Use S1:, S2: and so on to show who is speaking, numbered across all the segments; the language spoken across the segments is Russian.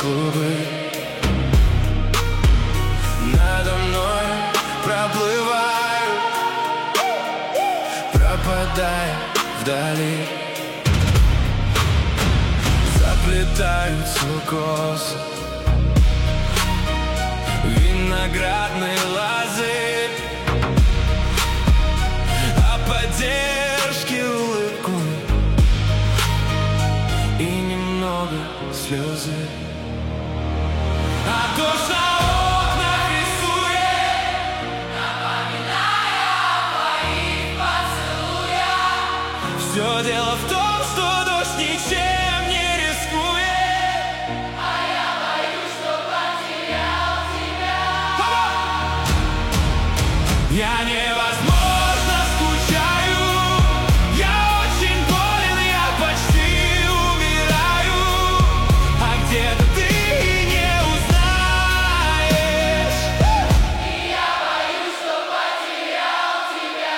S1: клубы. Надо мной проплываю, пропадая вдали. Заплетаются косы, виноградные лозы, а поддержки улыбку и немного слезы. А дождь на окнах рисует, напоминая о твоих поцелуях. Все дело в том, что дождь ничем не рискует, а я боюсь, что потерял тебя. Я невозможно скучаю, я очень болен, я почти умираю, а где-то ты не узнаешь, и я боюсь, что потерял тебя.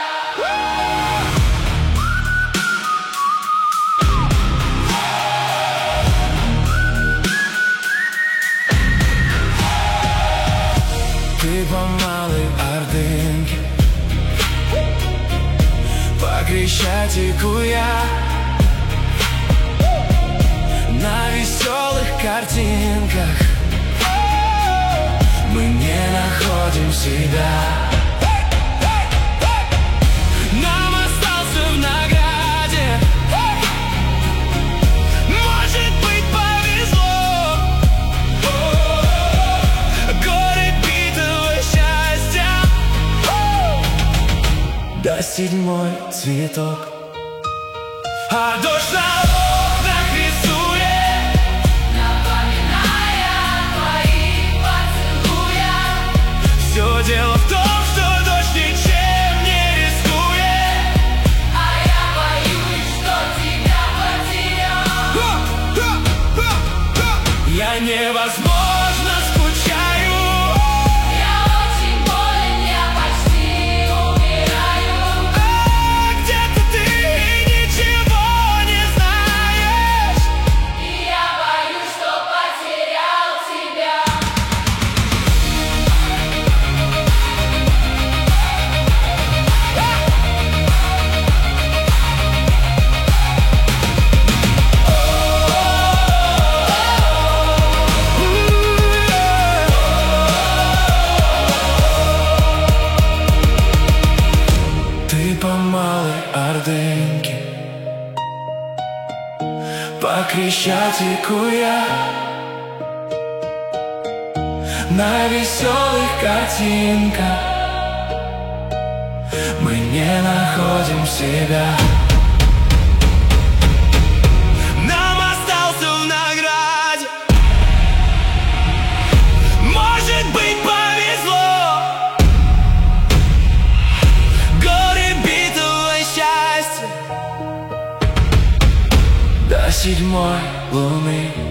S1: Ты по малой Ордынке, по Крещатику я, на веселых картинках мы не находим себя. Нам остался в награде, может быть, повезло. Горы битого счастья, да седьмой цветок. А дождь на окнах рисует, напоминая о твоих поцелуях. Все дело в том, что дождь ничем не рискует, а я боюсь, что тебя потерял. Я невозможно скучаю, я очень болен, я почти умираю, а где-то ты ничего не знаешь, и я боюсь, что потерял тебя. Ты по малой Ордынке, по Крещатику я, на веселых картинках мы не находим себя. Нам остался в награде, может быть, повезло. Горы битого счастья до седьмой луны.